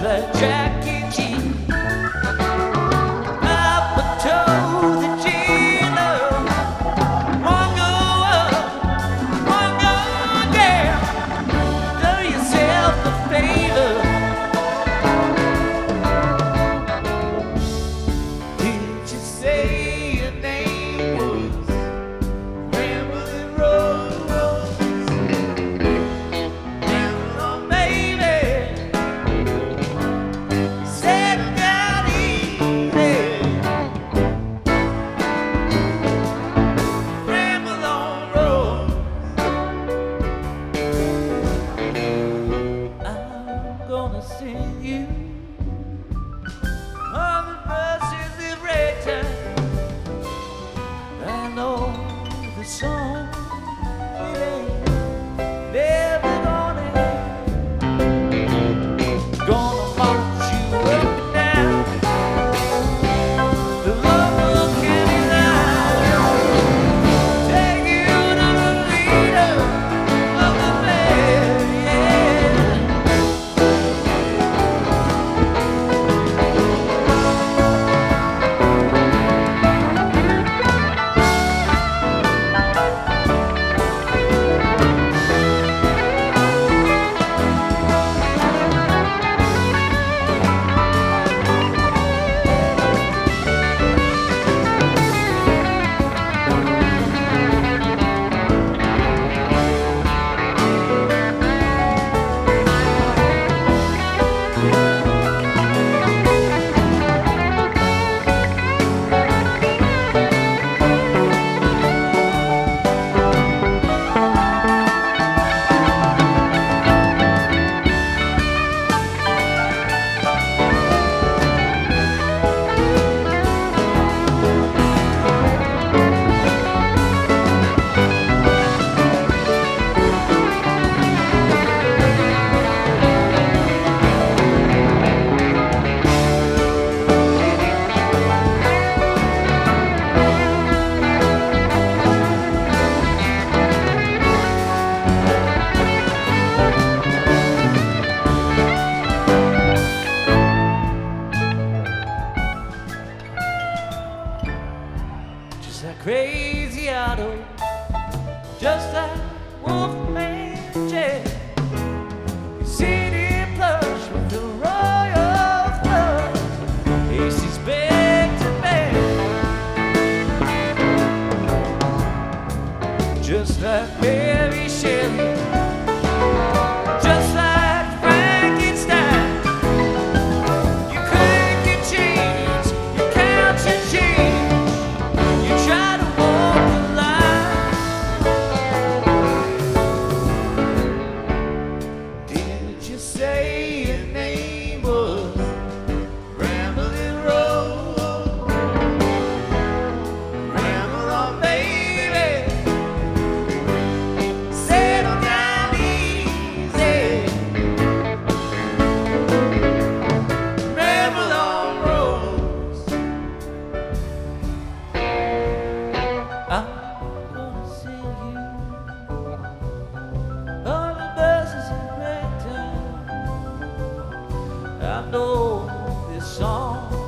like Jackie G. Up to the Gina. One go up, one go down. Do yourself a favor. Did you say your name was Ramblin' Rose? Ramblin' on, baby. Said it down easy. Ramble on, Rose. I'm gonna sing you all the verses in ragtime. I know the song, it ain't never gonna end. Gonna march you up and down the local county line. Take you to the leader of the band, yeah. Just like Crazy Otto, just like Wolfman Jack. You city plush with the royal flush. Aces back to back, just like Mary Shelley, just like Frankenstein. You crank your chains, you count your change, you try to walk the line. Did you say your name was Ramblin' Rose? Ramble on, baby. Settle down easy. Ramble on, Rose. I'm gonna sing you all the verses in ragtime. I know this song.